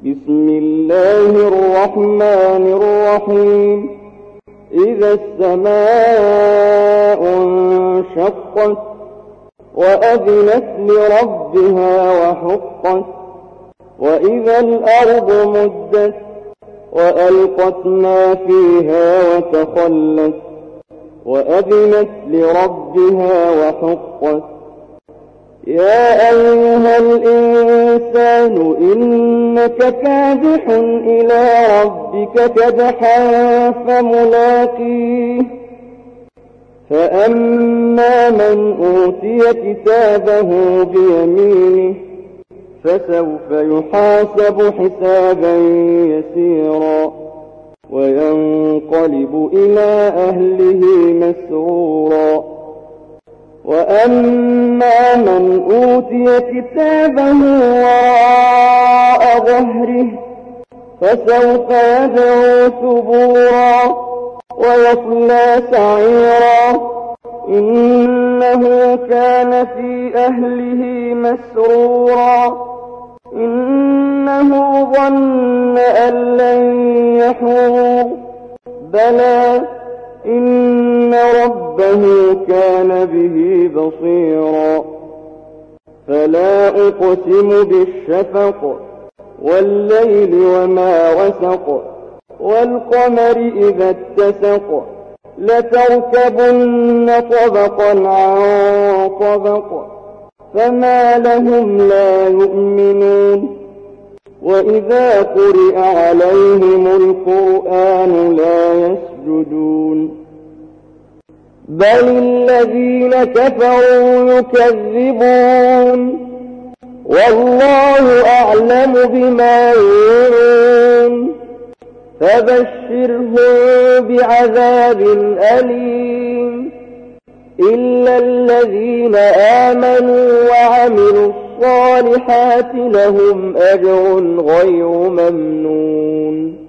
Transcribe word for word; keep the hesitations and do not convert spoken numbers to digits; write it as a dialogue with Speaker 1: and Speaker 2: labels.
Speaker 1: بسم الله الرحمن الرحيم إذا السماء انشقت وأذنت لربها وحقت وإذا الأرض مدت وألقت ما فيها وتخلت وأذنت لربها وحقت يا أيها الإنسان إنك كادح إلى ربك كدحا فملاقيه فأما من أوتي كتابه بيمينه فسوف يحاسب حسابا يسيرا وينقلب إلى أهله مسرورا وأما من أوتي كتابه وراء ظهره فسوف يدعو ثبورا ويصلى سعيرا إنه كان في أهله مسرورا إنه ظن أن لن يحور بلى إن ربه كان به بصيرا فلا أقسم بالشفق والليل وما وسق والقمر إذا اتسق لتركبن طبقا عن طبق فما لهم لا يؤمنون وإذا قرئ عليهم القرآن لا يسجدون بل الذين كفروا يكذبون والله أعلم بما يوعون فبشرهم بعذاب أليم إلا الذين آمنوا وعملوا الصالحات لهم أجر غير ممنون